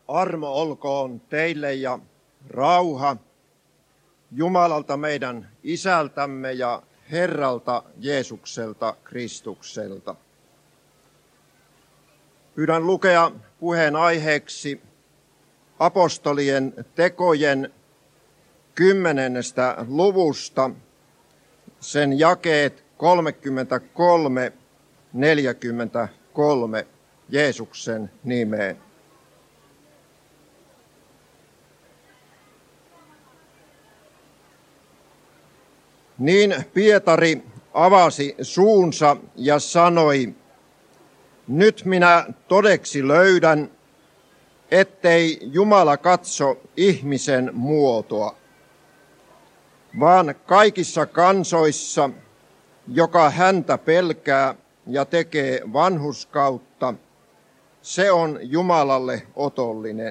Armo olkoon teille ja rauha Jumalalta meidän Isältämme ja Herralta Jeesukselta Kristukselta. Pyydän lukea puheen aiheeksi apostolien tekojen 10. luvusta, sen jakeet 33-43 Jeesuksen nimeen. Niin Pietari avasi suunsa ja sanoi, nyt minä todeksi löydän, ettei Jumala katso ihmisen muotoa, vaan kaikissa kansoissa, joka häntä pelkää ja tekee vanhurskautta, se on Jumalalle otollinen.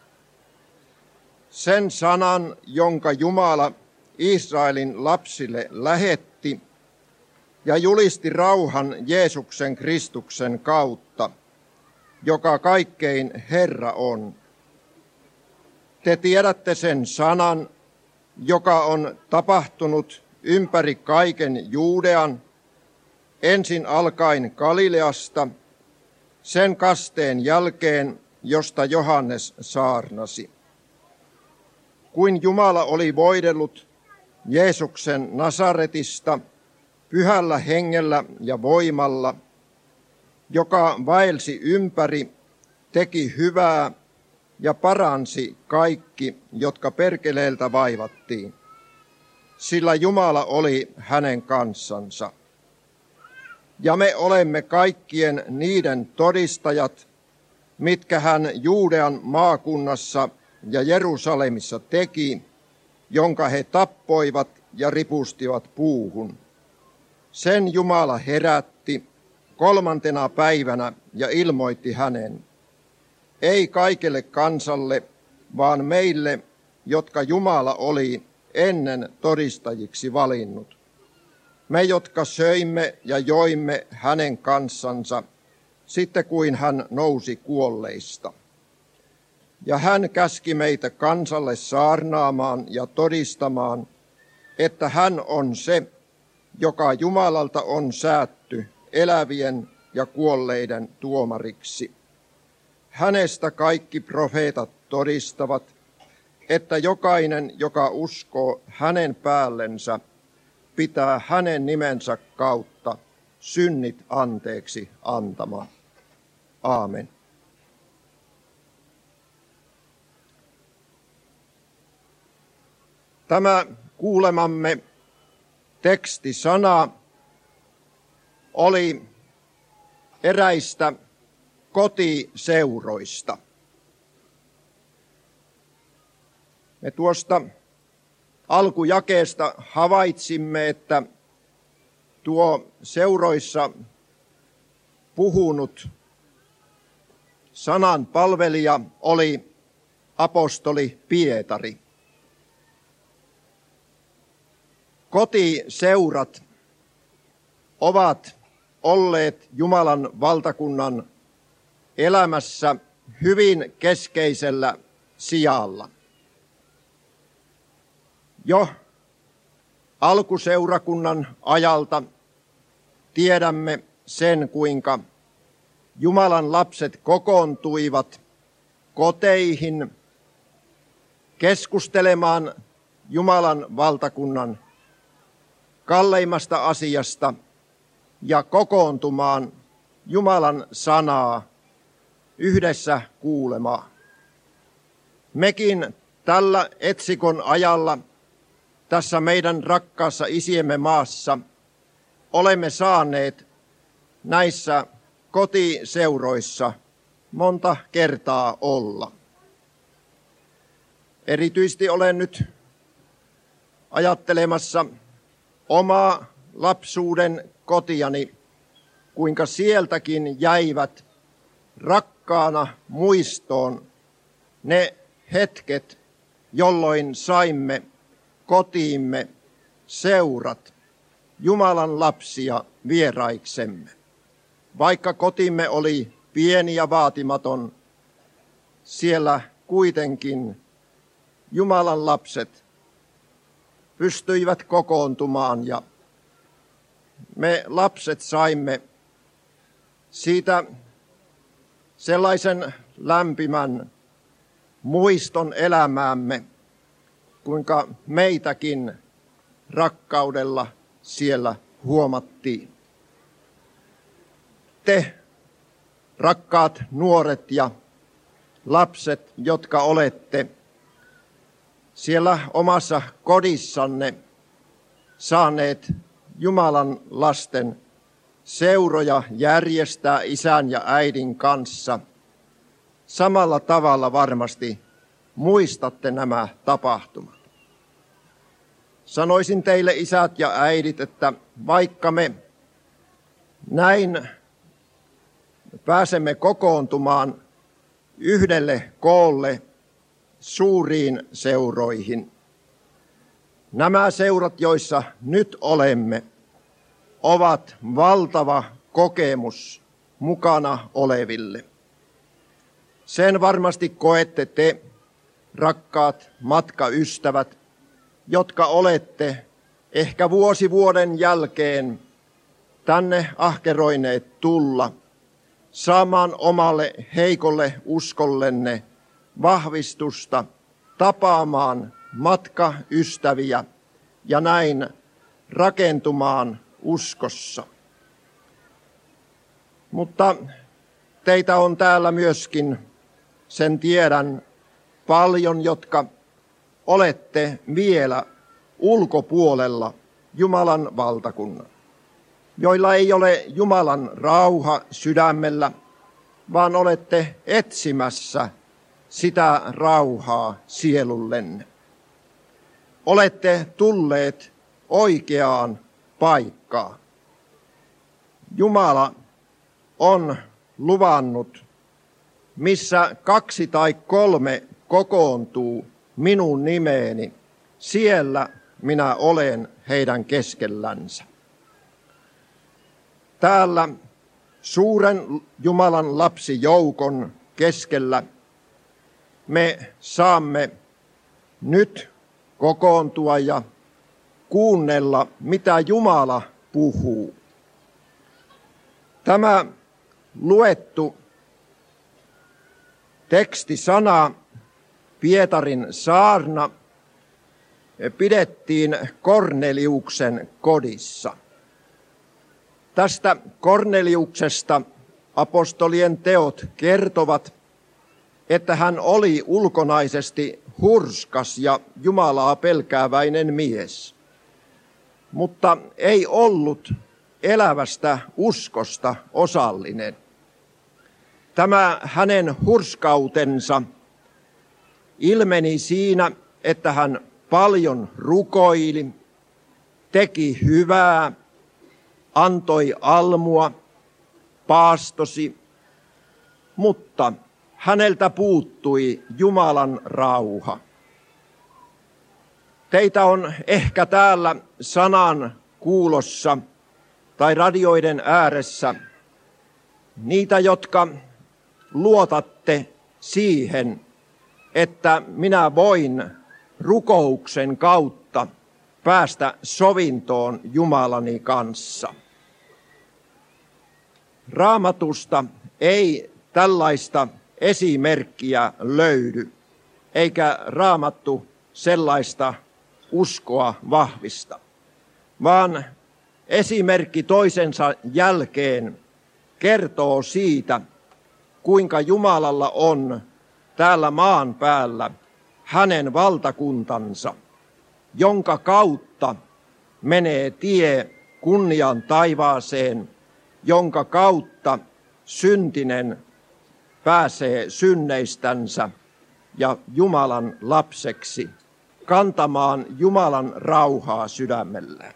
Sen sanan, jonka Jumala Israelin lapsille lähetti ja julisti rauhan Jeesuksen Kristuksen kautta, joka kaikkein Herra on. Te tiedätte sen sanan, joka on tapahtunut ympäri kaiken Juudean, ensin alkaen Galileasta, sen kasteen jälkeen, josta Johannes saarnasi. Kuin Jumala oli voidellut Jeesuksen Nasaretista pyhällä hengellä ja voimalla, joka vaelsi ympäri, teki hyvää ja paransi kaikki, jotka perkeleeltä vaivattiin, sillä Jumala oli hänen kanssansa. Ja me olemme kaikkien niiden todistajat, mitkä hän Juudean maakunnassa ja Jerusalemissa teki, jonka he tappoivat ja ripustivat puuhun. Sen Jumala herätti 3. päivänä ja ilmoitti hänen, ei kaikelle kansalle, vaan meille, jotka Jumala oli ennen todistajiksi valinnut. Me, jotka söimme ja joimme hänen kanssansa, sitten kuin hän nousi kuolleista. Ja hän käski meitä kansalle saarnaamaan ja todistamaan, että hän on se, joka Jumalalta on säätty elävien ja kuolleiden tuomariksi. Hänestä kaikki profeetat todistavat, että jokainen, joka uskoo hänen päällensä, pitää hänen nimensä kautta synnit anteeksi antamaan. Aamen. Tämä kuulemamme tekstisana oli eräistä kotiseuroista. Me tuosta alkujakeesta havaitsimme, että tuo seuroissa puhunut sanan palvelija oli apostoli Pietari. Kotiseurat ovat olleet Jumalan valtakunnan elämässä hyvin keskeisellä sijalla. Jo alkuseurakunnan ajalta tiedämme sen, kuinka Jumalan lapset kokoontuivat koteihin keskustelemaan Jumalan valtakunnan kalleimmasta asiasta ja kokoontumaan Jumalan sanaa yhdessä kuulemaan. Mekin tällä etsikon ajalla tässä meidän rakkaassa isiemme maassa olemme saaneet näissä kotiseuroissa monta kertaa olla. Erityisesti olen nyt ajattelemassa omaa lapsuuden kotiani, kuinka sieltäkin jäivät rakkaana muistoon ne hetket, jolloin saimme kotiimme seurat, Jumalan lapsia vieraiksemme. Vaikka kotimme oli pieni ja vaatimaton, siellä kuitenkin Jumalan lapset pystyivät kokoontumaan ja me lapset saimme siitä sellaisen lämpimän muiston elämäämme, kuinka meitäkin rakkaudella siellä huomattiin. Te, rakkaat nuoret ja lapset, jotka olette siellä omassa kodissanne saaneet Jumalan lasten seuroja järjestää isän ja äidin kanssa, samalla tavalla varmasti muistatte nämä tapahtumat. Sanoisin teille, isät ja äidit, että vaikka me näin pääsemme kokoontumaan yhdelle koolle suuriin seuroihin, nämä seurat, joissa nyt olemme, ovat valtava kokemus mukana oleville. Sen varmasti koette te, rakkaat matkaystävät, jotka olette ehkä vuosi vuoden jälkeen tänne ahkeroineet tulla saamaan omalle heikolle uskollenne vahvistusta, tapaamaan matkaystäviä ja näin rakentumaan uskossa. Mutta teitä on täällä myöskin, sen tiedän, paljon, jotka olette vielä ulkopuolella Jumalan valtakunnan, joilla ei ole Jumalan rauha sydämellä, vaan olette etsimässä sitä rauhaa sielullenne. Olette tulleet oikeaan paikkaan. Jumala on luvannut, missä 2 tai 3 kokoontuu minun nimeeni, siellä minä olen heidän keskellänsä. Täällä suuren Jumalan lapsijoukon keskellä me saamme nyt kokoontua ja kuunnella, mitä Jumala puhuu. Tämä luettu tekstisana, Pietarin saarna, pidettiin Korneliuksen kodissa. Tästä Korneliuksesta apostolien teot kertovat, että hän oli ulkonaisesti hurskas ja Jumalaa pelkääväinen mies, mutta ei ollut elävästä uskosta osallinen. Tämä hänen hurskautensa ilmeni siinä, että hän paljon rukoili, teki hyvää, antoi almua, paastosi, mutta häneltä puuttui Jumalan rauha. Teitä on ehkä täällä sanan kuulossa tai radioiden ääressä niitä, jotka luotatte siihen, että minä voin rukouksen kautta päästä sovintoon Jumalani kanssa. Raamatusta ei tällaista esimerkkiä löydy, eikä Raamattu sellaista uskoa vahvista, vaan esimerkki toisensa jälkeen kertoo siitä, kuinka Jumalalla on täällä maan päällä hänen valtakuntansa, jonka kautta menee tie kunnian taivaaseen, jonka kautta syntinen pääsee synneistänsä ja Jumalan lapseksi kantamaan Jumalan rauhaa sydämellään.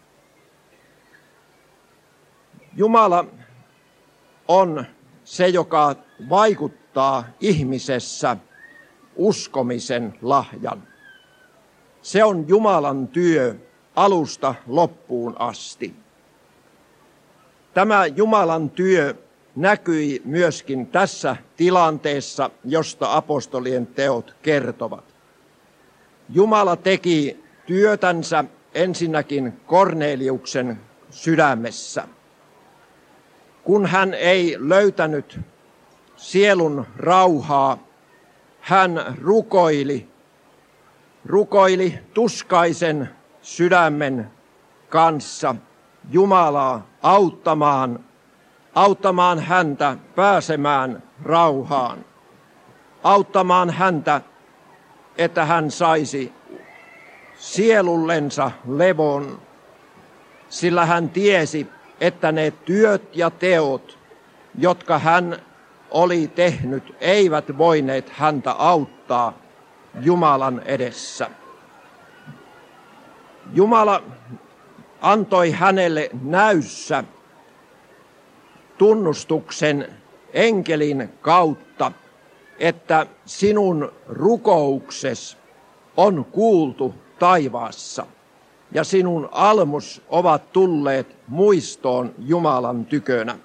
Jumala on se, joka vaikuttaa ihmisessä uskomisen lahjan. Se on Jumalan työ alusta loppuun asti. Tämä Jumalan työ näkyi myöskin tässä tilanteessa, josta apostolien teot kertovat. Jumala teki työtänsä ensinnäkin Korneliuksen sydämessä. Kun hän ei löytänyt sielun rauhaa, hän rukoili tuskaisen sydämen kanssa Jumalaa auttamaan häntä pääsemään rauhaan, auttamaan häntä, että hän saisi sielullensa levon, sillä hän tiesi, että ne työt ja teot, jotka hän oli tehnyt, eivät voineet häntä auttaa Jumalan edessä. Jumala antoi hänelle näyssä tunnustuksen enkelin kautta, että sinun rukouksesi on kuultu taivaassa ja sinun almus ovat tulleet muistoon Jumalan tykönä.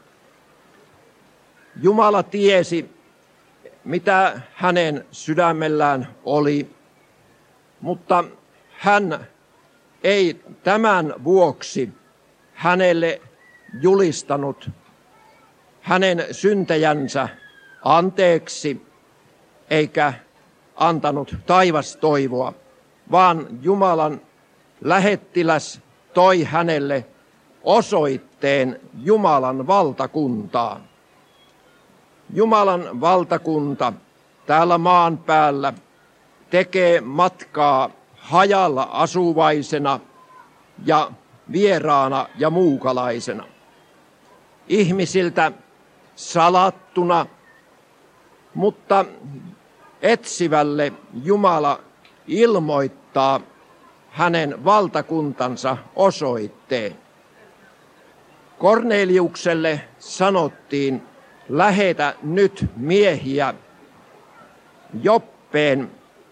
Jumala tiesi, mitä hänen sydämellään oli, mutta hän ei tämän vuoksi hänelle julistanut hänen syntejänsä anteeksi eikä antanut taivastoivoa, vaan Jumalan lähettiläs toi hänelle osoitteen Jumalan valtakuntaan. Jumalan valtakunta täällä maan päällä tekee matkaa hajalla asuvaisena ja vieraana ja muukalaisena. Ihmisiltä salattuna, mutta etsivälle Jumala ilmoittaa hänen valtakuntansa osoitteen. Korneliukselle sanottiin, lähetä nyt miehiä Joppeen.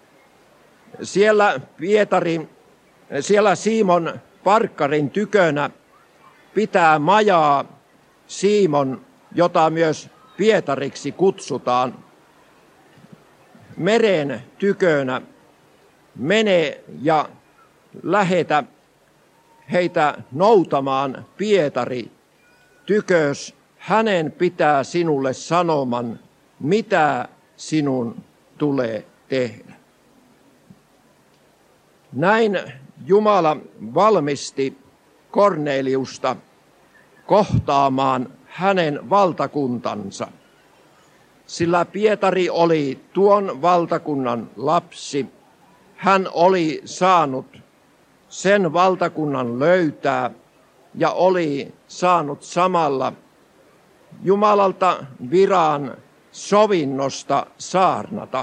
Siellä Simon Parkkarin tykönä pitää majaa Simon, jota myös Pietariksi kutsutaan. Meren tykönä mene ja lähetä heitä noutamaan Pietari tykös. Hänen pitää sinulle sanoman, mitä sinun tulee tehdä. Näin Jumala valmisti Korneliusta kohtaamaan hänen valtakuntansa, sillä Pietari oli tuon valtakunnan lapsi. Hän oli saanut sen valtakunnan löytää ja oli saanut samalla Jumalalta viran sovinnosta saarnata.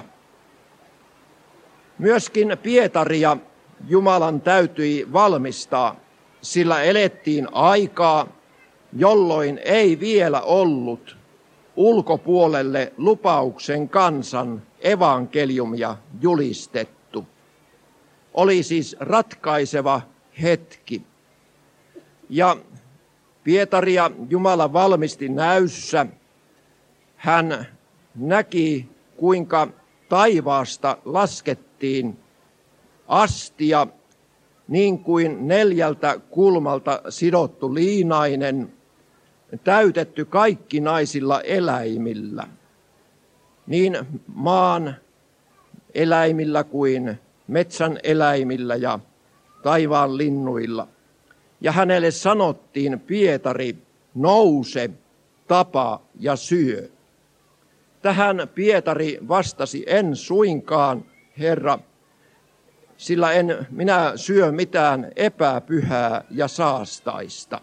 Myöskin Pietaria Jumalan täytyi valmistaa, sillä elettiin aikaa, jolloin ei vielä ollut ulkopuolelle lupauksen kansan evankeliumia julistettu. Oli siis ratkaiseva hetki. Ja Pietaria Jumala valmisti näyssä. Hän näki, kuinka taivaasta laskettiin astia, niin kuin 4 kulmalta sidottu liinainen, täytetty kaikkinaisilla eläimillä, niin maan eläimillä kuin metsän eläimillä ja taivaan linnuilla. Ja hänelle sanottiin, Pietari, nouse, tapa ja syö. Tähän Pietari vastasi, en suinkaan, Herra, sillä en minä syö mitään epäpyhää ja saastaista.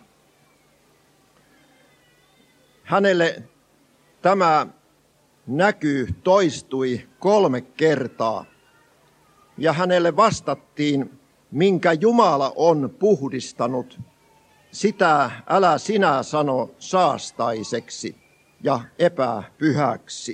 Hänelle tämä näky toistui 3 kertaa, ja hänelle vastattiin, minkä Jumala on puhdistanut, sitä älä sinä sano saastaiseksi ja epäpyhäksi.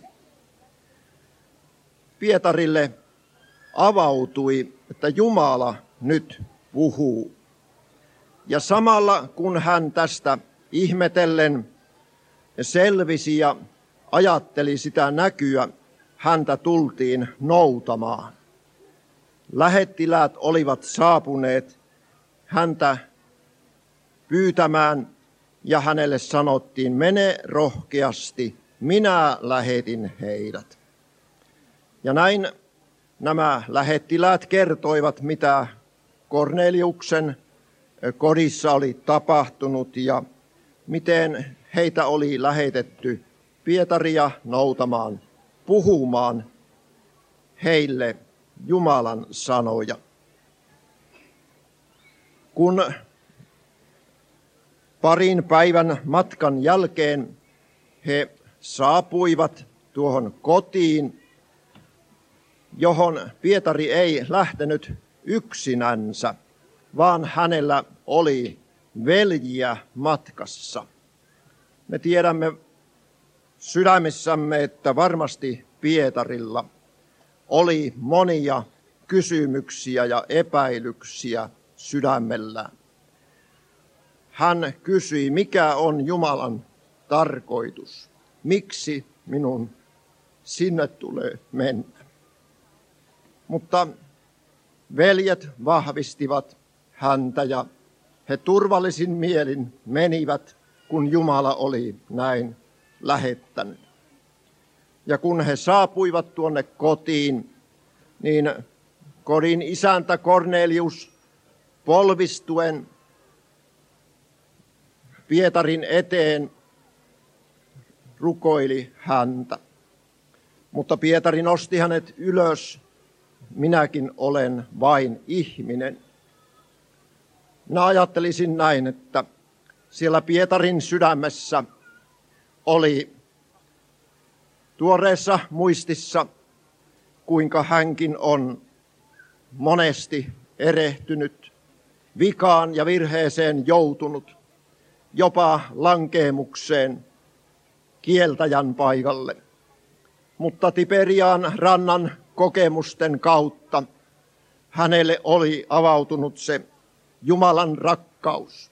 Pietarille avautui, että Jumala nyt puhuu. Ja samalla kun hän tästä ihmetellen selvisi ja ajatteli sitä näkyä, häntä tultiin noutamaan. Lähettiläät olivat saapuneet häntä pyytämään ja hänelle sanottiin, mene rohkeasti, minä lähetin heidät. Ja näin nämä lähettiläät kertoivat, mitä Korneliuksen kodissa oli tapahtunut ja miten heitä oli lähetetty Pietaria noutamaan, puhumaan heille Jumalan sanoja. Kun parin päivän matkan jälkeen he saapuivat tuohon kotiin, johon Pietari ei lähtenyt yksinänsä, vaan hänellä oli veljiä matkassa. Me tiedämme sydämessämme, että varmasti Pietarilla oli monia kysymyksiä ja epäilyksiä sydämellään. Hän kysyi, mikä on Jumalan tarkoitus, miksi minun sinne tulee mennä. Mutta veljet vahvistivat häntä ja he turvallisin mielin menivät, kun Jumala oli näin lähettänyt. Ja kun he saapuivat tuonne kotiin, niin kodin isäntä Kornelius polvistuen Pietarin eteen rukoili häntä. Mutta Pietari nosti hänet ylös, minäkin olen vain ihminen. Minä ajattelisin näin, että siellä Pietarin sydämessä oli tuoreessa muistissa, kuinka hänkin on monesti erehtynyt, vikaan ja virheeseen joutunut, jopa lankeemukseen kieltäjän paikalle. Mutta Tiberiaan rannan kokemusten kautta hänelle oli avautunut se Jumalan rakkaus.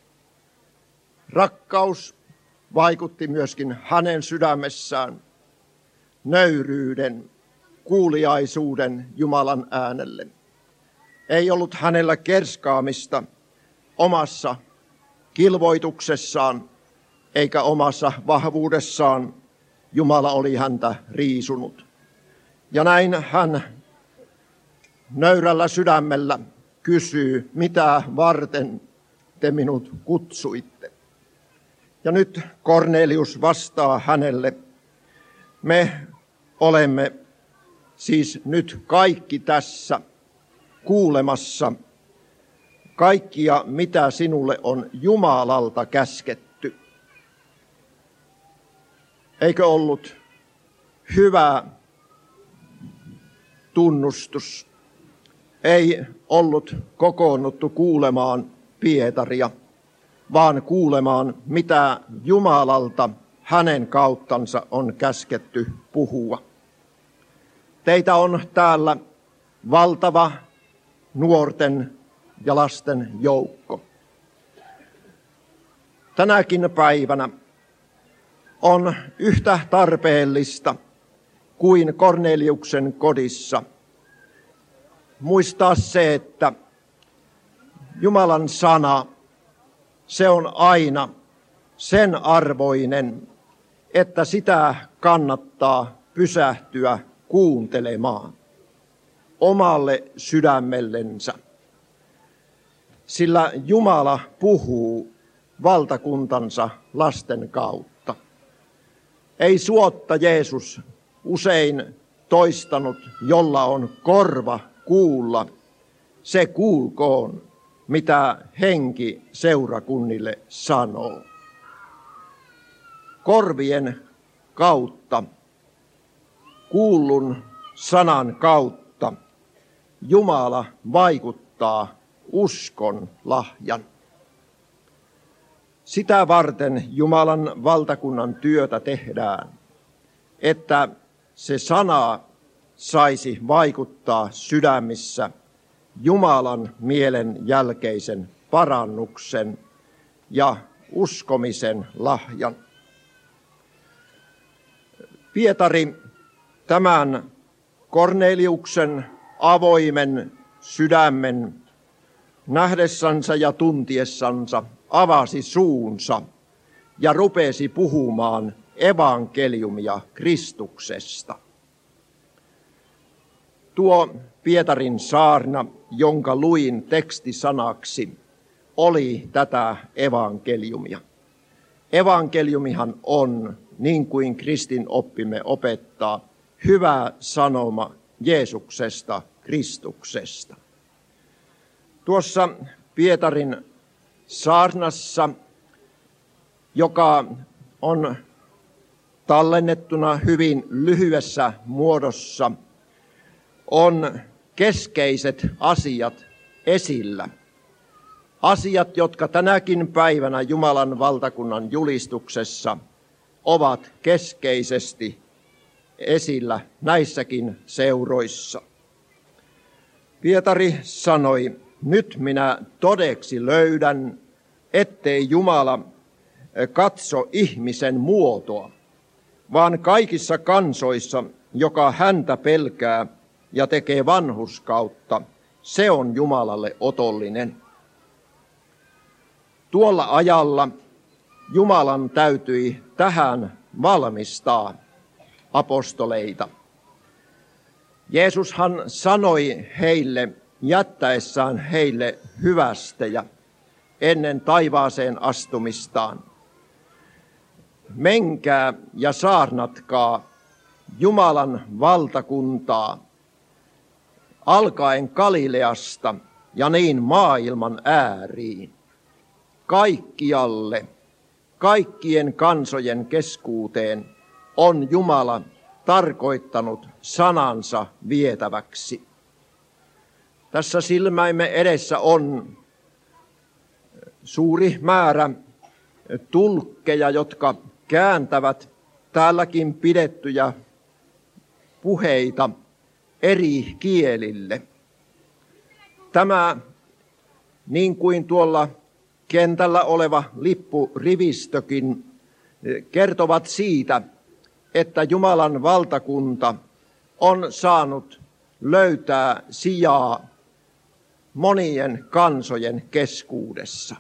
Rakkaus vaikutti myöskin hänen sydämessään nöyryyden, kuuliaisuuden Jumalan äänelle. Ei ollut hänellä kerskaamista omassa kilvoituksessaan eikä omassa vahvuudessaan. Jumala oli häntä riisunut. Ja näin hän nöyrällä sydämellä kysyy, mitä varten te minut kutsuitte. Ja nyt Kornelius vastaa hänelle, me olemme siis nyt kaikki tässä kuulemassa kaikkia, mitä sinulle on Jumalalta käsketty. Eikö ollut hyvä tunnustus? Ei ollut kokoonnuttu kuulemaan Pietaria, vaan kuulemaan, mitä Jumalalta hänen kauttansa on käsketty puhua. Teitä on täällä valtava nuorten ja lasten joukko. Tänäkin päivänä on yhtä tarpeellista kuin Korneliuksen kodissa muistaa se, että Jumalan sana, se on aina sen arvoinen, että sitä kannattaa pysähtyä kuuntelemaan omalle sydämellensä. Sillä Jumala puhuu valtakuntansa lasten kautta. Ei suotta Jeesus usein toistanut, jolla on korva kuulla, se kuulkoon, mitä henki seurakunnille sanoo. Korvien kautta, kuullun sanan kautta, Jumala vaikuttaa uskon lahjan. Sitä varten Jumalan valtakunnan työtä tehdään, että se sana saisi vaikuttaa sydämissä Jumalan mielen jälkeisen parannuksen ja uskomisen lahjan. Pietari tämän Korneliuksen avoimen sydämen nähdessänsä ja tuntiessansa avasi suunsa ja rupesi puhumaan evankeliumia Kristuksesta. Tuo Pietarin saarna, jonka luin tekstisanaksi, oli tätä evankeliumia. Evankeliumihan on, niin kuin kristin oppimme opettaa, hyvä sanoma Jeesuksesta, Kristuksesta. Tuossa Pietarin saarnassa, joka on tallennettuna hyvin lyhyessä muodossa, on keskeiset asiat esillä. Asiat, jotka tänäkin päivänä Jumalan valtakunnan julistuksessa ovat keskeisesti esillä näissäkin seuroissa. Pietari sanoi, nyt minä todeksi löydän, ettei Jumala katso ihmisen muotoa, vaan kaikissa kansoissa, joka häntä pelkää ja tekee vanhurskautta, se on Jumalalle otollinen. Tuolla ajalla Jumalan täytyi tähän valmistaa apostoleita. Jeesushan sanoi heille jättäessään heille hyvästejä ennen taivaaseen astumistaan. Menkää ja saarnatkaa Jumalan valtakuntaa alkaen Galileasta ja niin maailman ääriin. Kaikkialle, kaikkien kansojen keskuuteen on Jumala tarkoittanut sanansa vietäväksi. Tässä silmäimme edessä on suuri määrä tulkkeja, jotka kääntävät täälläkin pidettyjä puheita eri kielille. Tämä, niin kuin tuolla kentällä oleva lippurivistökin, kertovat siitä, että Jumalan valtakunta on saanut löytää sijaa monien kansojen keskuudessa.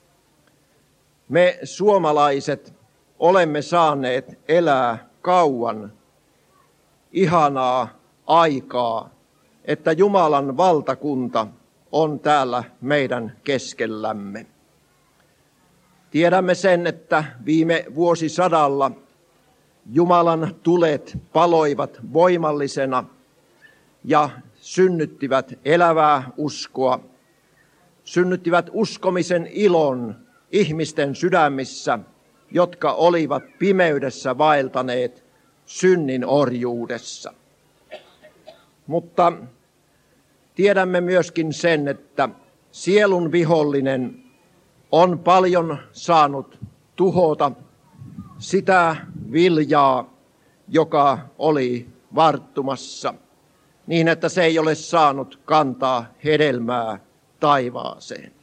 Me suomalaiset olemme saaneet elää kauan ihanaa aikaa, että Jumalan valtakunta on täällä meidän keskellämme. Tiedämme sen, että viime vuosisadalla Jumalan tulet paloivat voimallisena ja synnyttivät elävää uskoa, synnyttivät uskomisen ilon ihmisten sydämissä, jotka olivat pimeydessä vaeltaneet synnin orjuudessa. Mutta tiedämme myöskin sen, että sielun vihollinen on paljon saanut tuhota sitä viljaa, joka oli varttumassa, niin että se ei ole saanut kantaa hedelmää taivaaseen.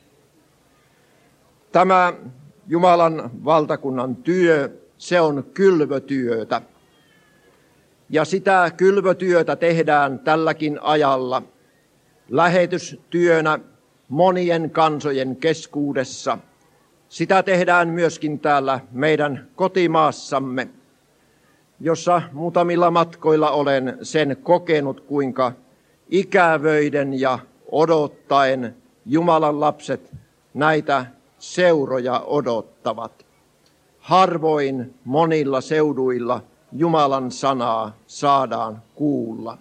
Tämä Jumalan valtakunnan työ, se on kylvötyötä. Ja sitä kylvötyötä tehdään tälläkin ajalla lähetystyönä monien kansojen keskuudessa. Sitä tehdään myöskin täällä meidän kotimaassamme, jossa muutamilla matkoilla olen sen kokenut, kuinka ikävöiden ja odottaen Jumalan lapset näitä seuroja odottavat. Harvoin monilla seuduilla Jumalan sanaa saadaan kuulla.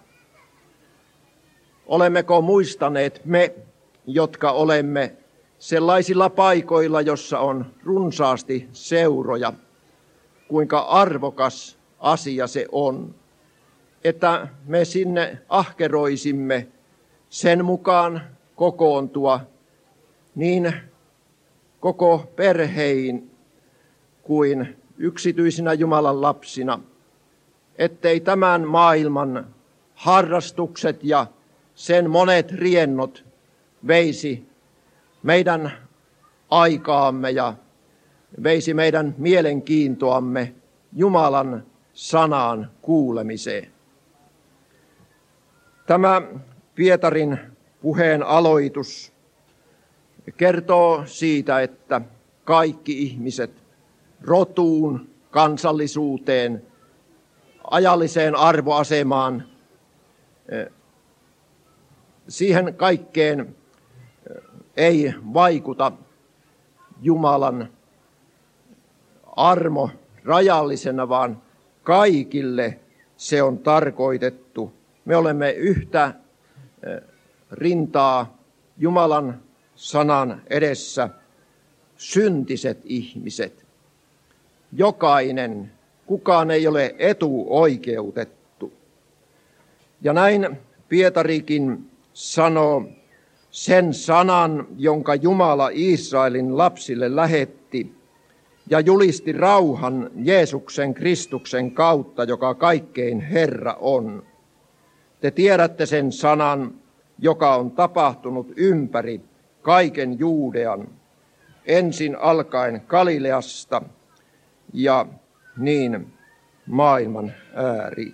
Olemmeko muistaneet me, jotka olemme sellaisilla paikoilla, jossa on runsaasti seuroja, kuinka arvokas asia se on, että me sinne ahkeroisimme sen mukaan kokoontua niin koko perhein kuin yksityisinä Jumalan lapsina, ettei tämän maailman harrastukset ja sen monet riennot veisi meidän aikaamme ja veisi meidän mielenkiintoamme Jumalan sanan kuulemiseen. Tämä Pietarin puheen aloitus kertoo siitä, että kaikki ihmiset rotuun, kansallisuuteen, ajalliseen arvoasemaan, siihen kaikkeen ei vaikuta Jumalan armo rajallisena, vaan kaikille se on tarkoitettu. Me olemme yhtä rintaa Jumalan sanan edessä syntiset ihmiset. Jokainen, kukaan ei ole etuoikeutettu. Ja näin Pietarikin sanoo sen sanan, jonka Jumala Israelin lapsille lähetti ja julisti rauhan Jeesuksen Kristuksen kautta, joka kaikkein Herra on. Te tiedätte sen sanan, joka on tapahtunut ympäri kaiken Juudean, ensin alkaen Galileasta ja niin maailman ääriin.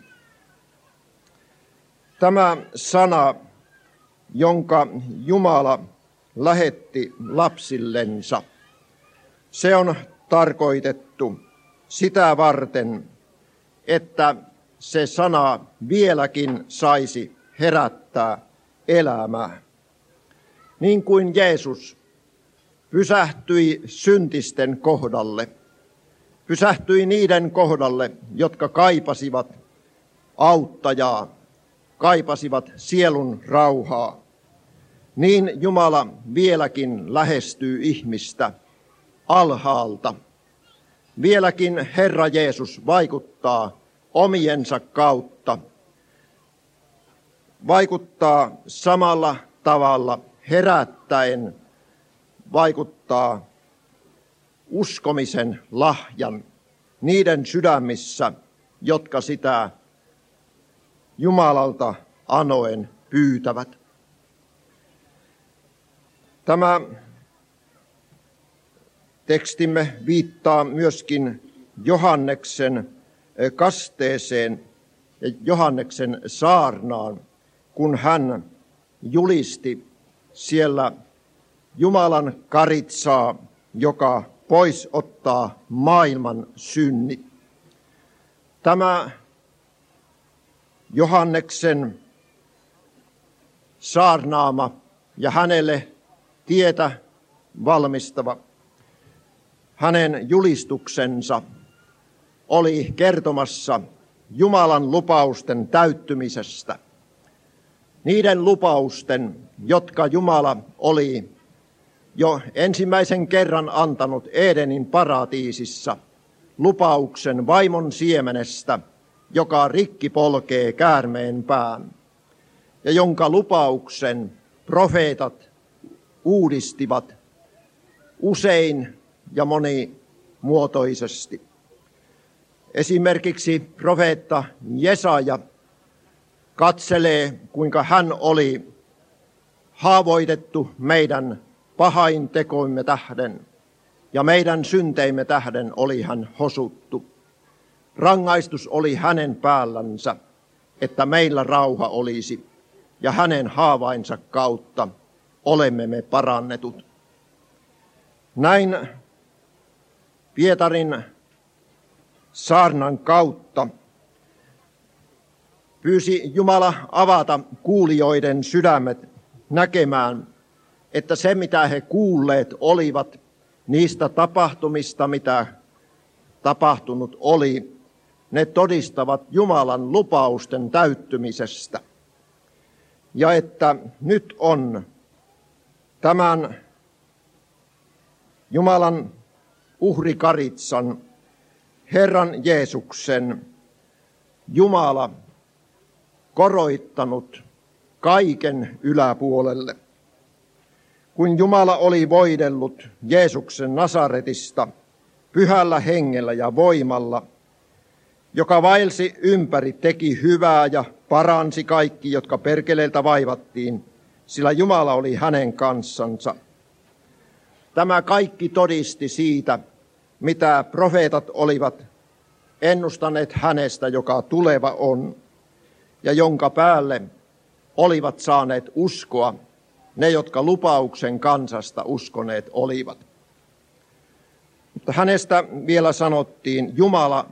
Tämä sana, jonka Jumala lähetti lapsillensa, se on tarkoitettu sitä varten, että se sana vieläkin saisi herättää elämää. Niin kuin Jeesus pysähtyi syntisten kohdalle, pysähtyi niiden kohdalle, jotka kaipasivat auttajaa, kaipasivat sielun rauhaa, niin Jumala vieläkin lähestyy ihmistä alhaalta. Vieläkin Herra Jeesus vaikuttaa omiensa kautta, vaikuttaa samalla tavalla herättäen, vaikuttaa uskomisen lahjan niiden sydämissä, jotka sitä Jumalalta anoen pyytävät. Tämä tekstimme viittaa myöskin Johanneksen kasteeseen ja Johanneksen saarnaan, kun hän julisti siellä Jumalan karitsaa, joka pois ottaa maailman synnit. Tämä Johanneksen saarnaama ja hänelle tietä valmistava hänen julistuksensa oli kertomassa Jumalan lupausten täyttymisestä. Niiden lupausten, jotka Jumala oli jo ensimmäisen kerran antanut Edenin paratiisissa, lupauksen vaimon siemenestä, joka rikki polkee käärmeen pään, ja jonka lupauksen profeetat uudistivat usein ja monimuotoisesti. Esimerkiksi profeetta Jesaja katselee, kuinka hän oli haavoitettu meidän pahaintekoimme tähden, ja meidän synteimme tähden oli hän hosuttu. Rangaistus oli hänen päällänsä, että meillä rauha olisi, ja hänen haavainsa kautta olemme me parannetut. Näin Pietarin saarnan kautta pyysi Jumala avata kuulijoiden sydämet näkemään, että se mitä he kuulleet olivat niistä tapahtumista, mitä tapahtunut oli, ne todistavat Jumalan lupausten täyttymisestä. Ja että nyt on tämän Jumalan uhrikaritsan, Herran Jeesuksen, Jumala koroittanut kaiken yläpuolelle. Kun Jumala oli voidellut Jeesuksen Nasaretista pyhällä hengellä ja voimalla, joka vaelsi ympäri, teki hyvää ja paransi kaikki, jotka perkeleeltä vaivattiin, sillä Jumala oli hänen kanssansa. Tämä kaikki todisti siitä, mitä profeetat olivat ennustaneet hänestä, joka tuleva on, ja jonka päälle olivat saaneet uskoa ne, jotka lupauksen kansasta uskoneet olivat. Mutta hänestä vielä sanottiin, Jumala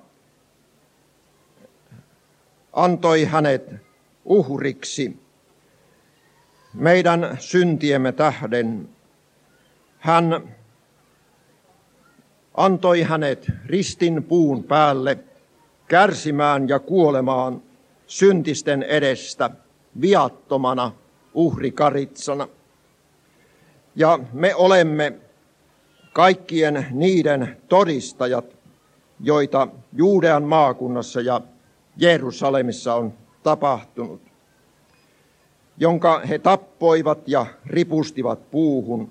antoi hänet uhriksi meidän syntiemme tähden. Hän antoi hänet ristin puun päälle kärsimään ja kuolemaan syntisten edestä viattomana uhrikaritsana. Ja me olemme kaikkien niiden todistajat, joita Juudean maakunnassa ja Jerusalemissa on tapahtunut, jonka he tappoivat ja ripustivat puuhun.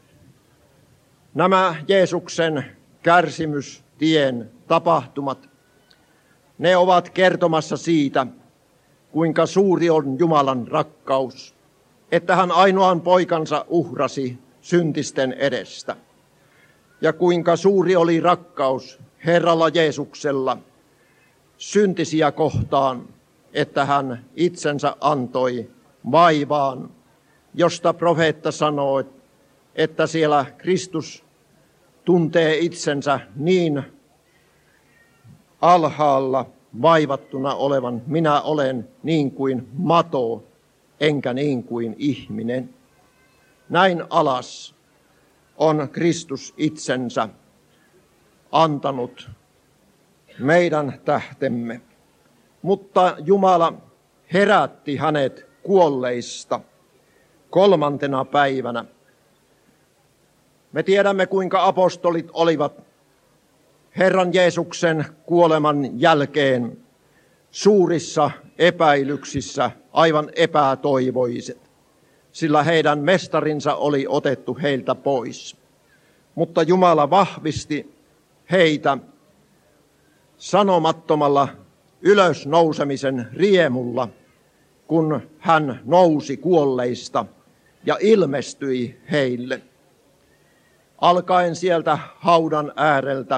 Nämä Jeesuksen kärsimystien tapahtumat, ne ovat kertomassa siitä, kuinka suuri on Jumalan rakkaus, että hän ainoan poikansa uhrasi syntisten edestä. Ja kuinka suuri oli rakkaus Herralla Jeesuksella syntisiä kohtaan, että hän itsensä antoi vaivaan, josta profeetta sanoo, että siellä Kristus tuntee itsensä niin alhaalla vaivattuna olevan, minä olen niin kuin mato, enkä niin kuin ihminen. Näin alas on Kristus itsensä antanut meidän tähtemme. Mutta Jumala herätti hänet kuolleista 3. päivänä. Me tiedämme, kuinka apostolit olivat Herran Jeesuksen kuoleman jälkeen suurissa epäilyksissä, aivan epätoivoiset, sillä heidän mestarinsa oli otettu heiltä pois. Mutta Jumala vahvisti heitä sanomattomalla ylösnousemisen riemulla, kun hän nousi kuolleista ja ilmestyi heille. Alkaen sieltä haudan ääreltä,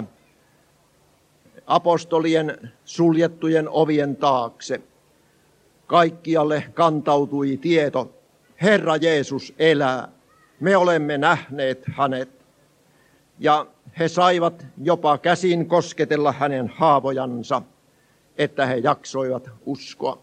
apostolien suljettujen ovien taakse, kaikkialle kantautui tieto, Herra Jeesus elää, me olemme nähneet hänet. Ja he saivat jopa käsin kosketella hänen haavojansa, että he jaksoivat uskoa.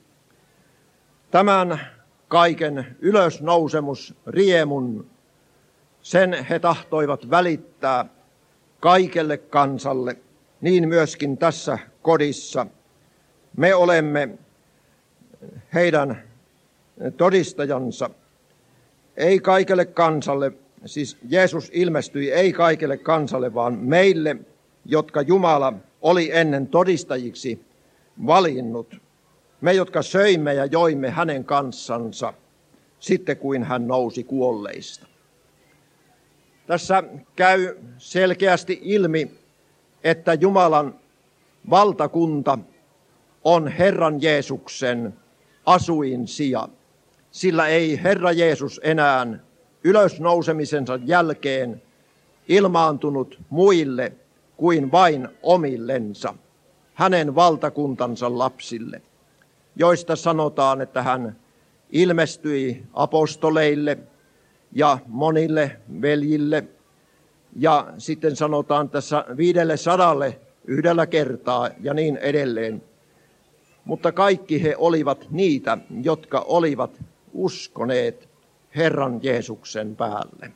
Tämän kaiken ylösnousemusriemun, sen he tahtoivat välittää kaikelle kansalle, niin myöskin tässä kodissa. Me olemme heidän todistajansa, ei kaikelle kansalle, siis Jeesus ilmestyi ei kaikelle kansalle, vaan meille, jotka Jumala oli ennen todistajiksi valinnut. Me, jotka söimme ja joimme hänen kanssansa, sitten kuin hän nousi kuolleista. Tässä käy selkeästi ilmi, että Jumalan valtakunta on Herran Jeesuksen asuinsija. Sillä ei Herra Jeesus enää ylösnousemisensa jälkeen ilmaantunut muille kuin vain omillensa, hänen valtakuntansa lapsille, joista sanotaan, että hän ilmestyi apostoleille ja monille veljille, ja sitten sanotaan tässä 500 yhdellä kertaa ja niin edelleen. Mutta kaikki he olivat niitä, jotka olivat uskoneet Herran Jeesuksen päälle.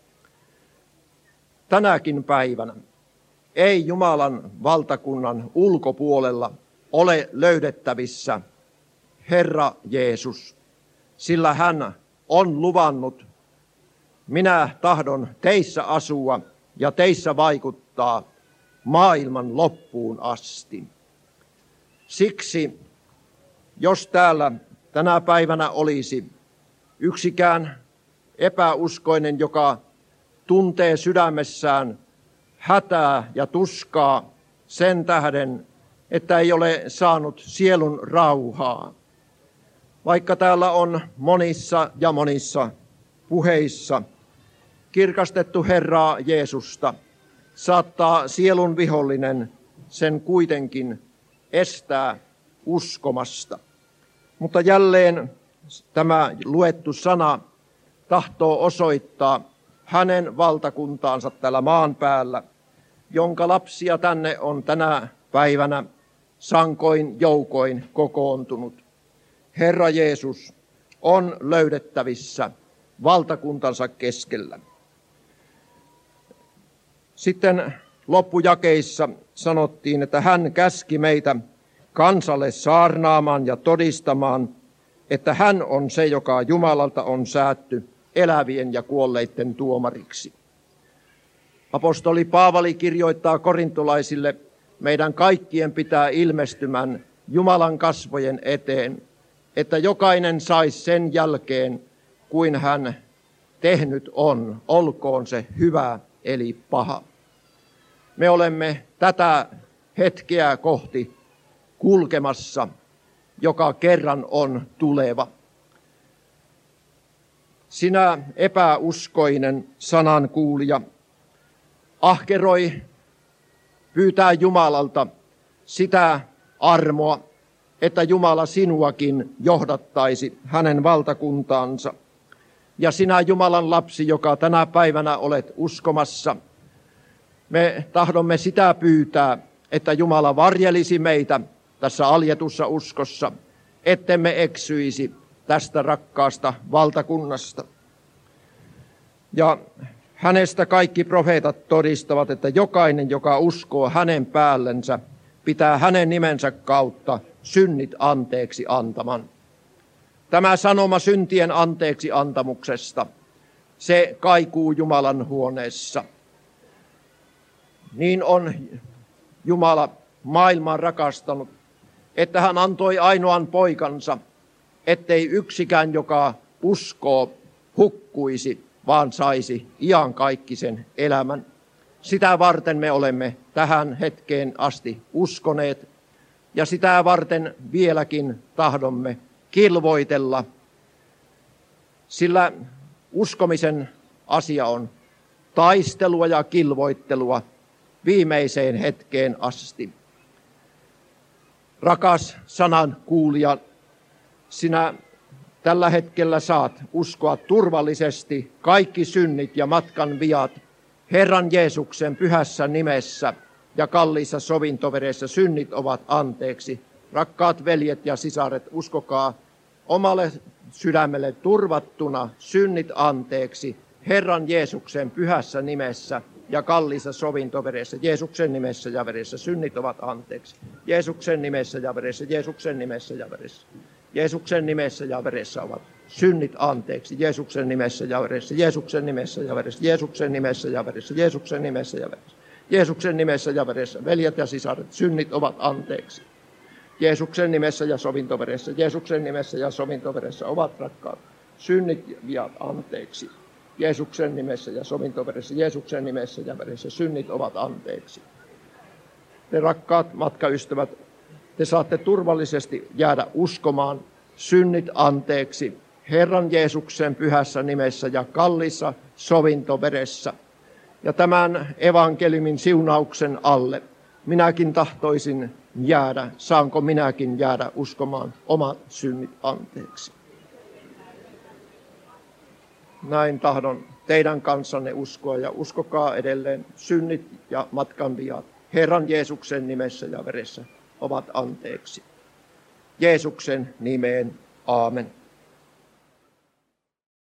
Tänäkin päivänä ei Jumalan valtakunnan ulkopuolella ole löydettävissä Herra Jeesus, sillä hän on luvannut, minä tahdon teissä asua ja teissä vaikuttaa maailman loppuun asti. Siksi, jos täällä tänä päivänä olisi yksikään epäuskoinen, joka tuntee sydämessään hätää ja tuskaa sen tähden, että ei ole saanut sielun rauhaa, vaikka täällä on monissa ja monissa puheissa kirkastettu Herraa Jeesusta, saattaa sielun vihollinen sen kuitenkin estää uskomasta. Mutta jälleen tämä luettu sana tahtoo osoittaa hänen valtakuntaansa täällä maan päällä, jonka lapsia tänne on tänä päivänä sankoin joukoin kokoontunut. Herra Jeesus on löydettävissä valtakuntansa keskellä. Sitten loppujakeissa sanottiin, että hän käski meitä kansalle saarnaamaan ja todistamaan, että hän on se, joka Jumalalta on säätty elävien ja kuolleiden tuomariksi. Apostoli Paavali kirjoittaa korintolaisille, meidän kaikkien pitää ilmestymään Jumalan kasvojen eteen, että jokainen saisi sen jälkeen, kuin hän tehnyt on, olkoon se hyvä eli paha. Me olemme tätä hetkeä kohti kulkemassa, joka kerran on tuleva. Sinä epäuskoinen sanankuulija, ahkeroi pyytää Jumalalta sitä armoa, että Jumala sinuakin johdattaisi hänen valtakuntaansa. Ja sinä Jumalan lapsi, joka tänä päivänä olet uskomassa, me tahdomme sitä pyytää, että Jumala varjelisi meitä tässä aljetussa uskossa, ettemme eksyisi tästä rakkaasta valtakunnasta. Ja hänestä kaikki profeetat todistavat, että jokainen, joka uskoo hänen päällensä, pitää hänen nimensä kautta synnit anteeksi antaman. Tämä sanoma syntien anteeksi antamuksesta, se kaikuu Jumalan huoneessa. Niin on Jumala maailman rakastanut, että hän antoi ainoan poikansa, ettei yksikään, joka uskoo, hukkuisi, vaan saisi iankaikkisen elämän. Sitä varten me olemme tähän hetkeen asti uskoneet, ja sitä varten vieläkin tahdomme kilvoitella, sillä uskomisen asia on taistelua ja kilvoittelua viimeiseen hetkeen asti. Rakas sanan kuulija, sinä tällä hetkellä saat uskoa turvallisesti kaikki synnit ja matkan viat Herran Jeesuksen pyhässä nimessä ja kalliissa sovintoveressä synnit ovat anteeksi. Rakkaat veljet ja sisaret, uskokaa omalle sydämelle turvattuna synnit anteeksi Herran Jeesuksen pyhässä nimessä ja kalliissa sovintoveressä. Jeesuksen nimessä ja veressä synnit ovat anteeksi. Jeesuksen nimessä ja veressä, Jeesuksen nimessä ja veressä. Jeesuksen nimessä ja veressä ovat synnit anteeksi. Jeesuksen nimessä ja veressä, Jeesuksen nimessä ja veressä, Jeesuksen nimessä ja veressä, Jeesuksen nimessä ja veressä. Jeesuksen nimessä ja veressä, veljet ja sisaret, synnit ovat anteeksi. Jeesuksen nimessä ja sovintoveressä, Jeesuksen nimessä ja sovintoveressä ovat rakkaat synnit viat anteeksi. Jeesuksen nimessä ja sovintoveressä, Jeesuksen nimessä ja veressä, synnit ovat anteeksi. Te rakkaat matkaystävät, te saatte turvallisesti jäädä uskomaan synnit anteeksi Herran Jeesuksen pyhässä nimessä ja kalliissa sovintoveressä. Ja tämän evankeliumin siunauksen alle minäkin tahtoisin jäädä, saanko minäkin jäädä uskomaan omat synnit anteeksi. Näin tahdon teidän kanssanne uskoa ja uskokaa edelleen synnit ja matkan viat Herran Jeesuksen nimessä ja veressä ovat anteeksi. Jeesuksen nimeen, aamen.